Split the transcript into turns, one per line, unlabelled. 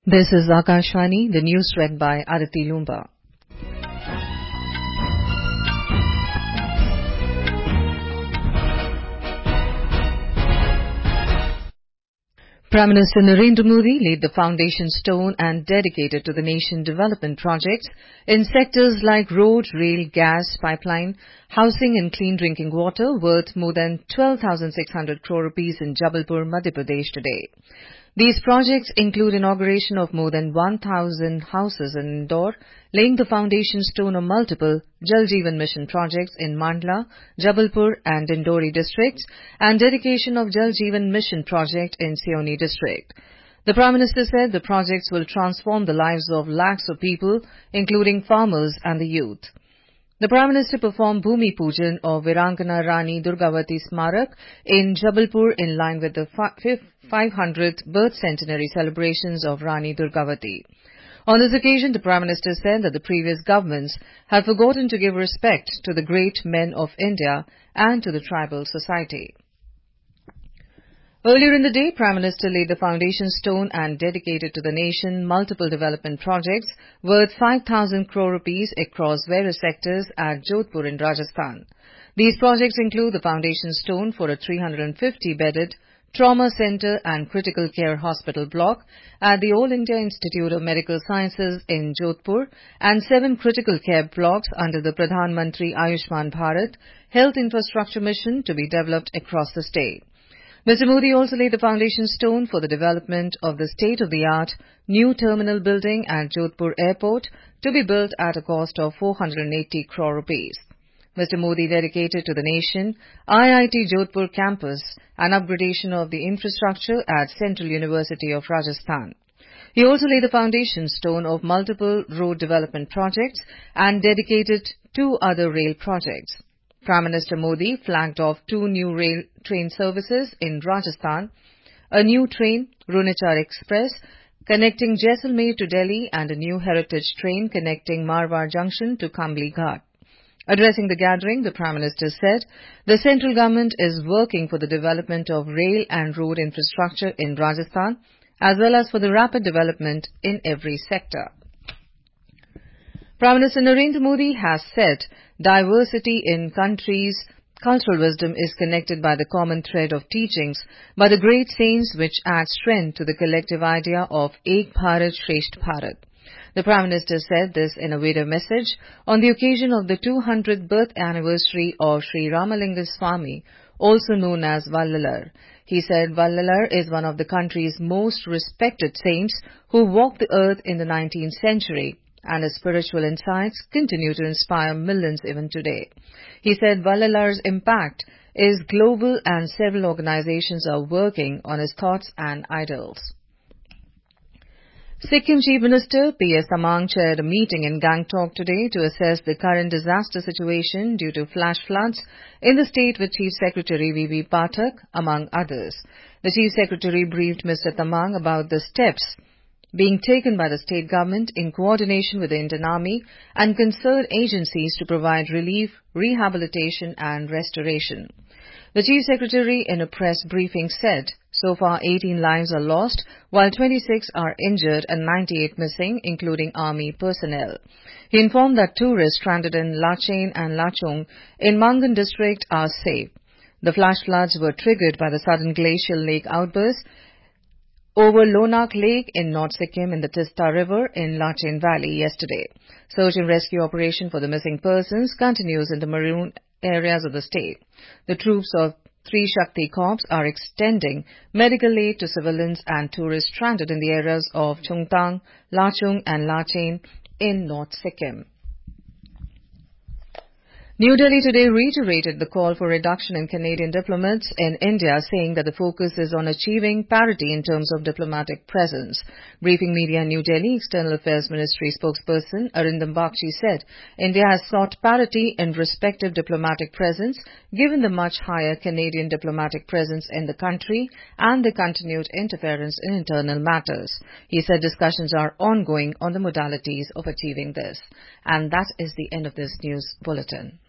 This is Akashvani, the news read by Aditi Lumba. Prime Minister Narendra Modi laid the foundation stone and dedicated to the nation development projects in sectors like road, rail, gas, pipeline, housing and clean drinking water worth more than 12,600 crore rupees in Jabalpur, Madhya Pradesh today. These projects include inauguration of more than 1,000 houses in Indore, laying the foundation stone of multiple Jal Jeevan Mission projects in Mandla, Jabalpur and Indore districts, and dedication of Jal Jeevan Mission project in Seoni district. The Prime Minister said the projects will transform the lives of lakhs of people, including farmers and the youth. The Prime Minister performed Bhumi Pujan of Virangana Rani Durgavati Smarak in Jabalpur in line with the 500th birth centenary celebrations of Rani Durgavati. On this occasion, the Prime Minister said that the previous governments have forgotten to give respect to the great men of India and to the tribal society. Earlier in the day, Prime Minister laid the foundation stone and dedicated to the nation multiple development projects worth 5,000 crore rupees across various sectors at Jodhpur in Rajasthan. These projects include the foundation stone for a 350-bedded trauma center and critical care hospital block at the All India Institute of Medical Sciences in Jodhpur and 7 critical care blocks under the Pradhan Mantri Ayushman Bharat Health Infrastructure Mission to be developed across the state. Mr. Modi also laid the foundation stone for the development of the state-of-the-art new terminal building at Jodhpur Airport to be built at a cost of 480 crore rupees. Mr. Modi dedicated to the nation IIT Jodhpur campus and upgradation of the infrastructure at Central University of Rajasthan. He also laid the foundation stone of multiple road development projects and dedicated 2 other rail projects. Prime Minister Modi flagged off 2 new rail train services in Rajasthan, a new train, Runechar Express, connecting Jaisalmer to Delhi and a new heritage train connecting Marwar Junction to Kambli Ghat. Addressing the gathering, the Prime Minister said the central government is working for the development of rail and road infrastructure in Rajasthan as well as for the rapid development in every sector. Prime Minister Narendra Modi has said diversity in countries' cultural wisdom is connected by the common thread of teachings by the great saints which add strength to the collective idea of Ek Bharat Shresth Bharat. The Prime Minister said this in a video message on the occasion of the 200th birth anniversary of Sri Ramalinga Swami, also known as Vallalar. He said Vallalar is one of the country's most respected saints who walked the earth in the 19th century, and his spiritual insights continue to inspire millions even today. He said Vallalar's impact is global and several organizations are working on his thoughts and ideals. Sikkim Chief Minister P.S. Thamang chaired a meeting in Gangtok today to assess the current disaster situation due to flash floods in the state with Chief Secretary V.B. Pathak, among others. The Chief Secretary briefed Mr. Thamang about the steps being taken by the state government in coordination with the Indian Army and concerned agencies to provide relief, rehabilitation and restoration. The Chief Secretary in a press briefing said, so far 18 lives are lost, while 26 are injured and 98 missing, including Army personnel. He informed that tourists stranded in Lachain and Lachung in Mangan district are safe. The flash floods were triggered by the sudden glacial lake outburst over Lonak Lake in North Sikkim in the Tista River in Lachain Valley yesterday. Search and rescue operation for the missing persons continues in the maroon areas of the state. The troops of 3 Shakti Corps are extending medical aid to civilians and tourists stranded in the areas of Chungtang, Lachung and Lachain in North Sikkim. New Delhi today reiterated the call for reduction in Canadian diplomats in India, saying that the focus is on achieving parity in terms of diplomatic presence. Briefing media in New Delhi, External Affairs Ministry spokesperson Arindam Bakshi said India has sought parity in respective diplomatic presence given the much higher Canadian diplomatic presence in the country and the continued interference in internal matters. He said discussions are ongoing on the modalities of achieving this. And that is the end of this news bulletin.